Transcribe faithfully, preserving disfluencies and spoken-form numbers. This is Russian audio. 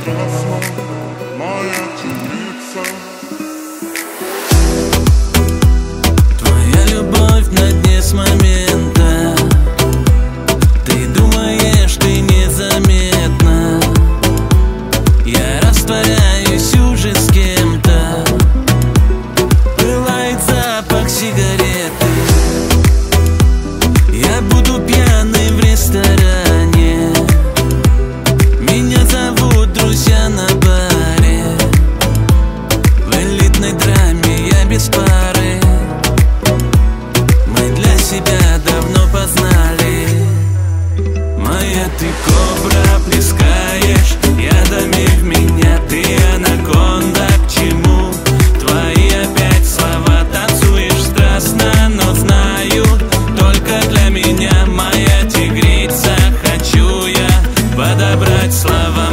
прекрасна, моя девица. Твоя любовь на дне с момента. Ты думаешь, ты незаметна. Я растворяюсь уже с кем-то. Пылает запах сигареты. Я буду пьяный в ресторане. Меня зовут друзья на баре. В элитной драме я без пары. Мы для себя давно познали. Моя ты кобра, плескаешь ядами в меня. Ты анаконда, к чему твои опять слова? Танцуешь страстно, но знаю, только для меня. Моя тигрица, хочу я подобрать слова.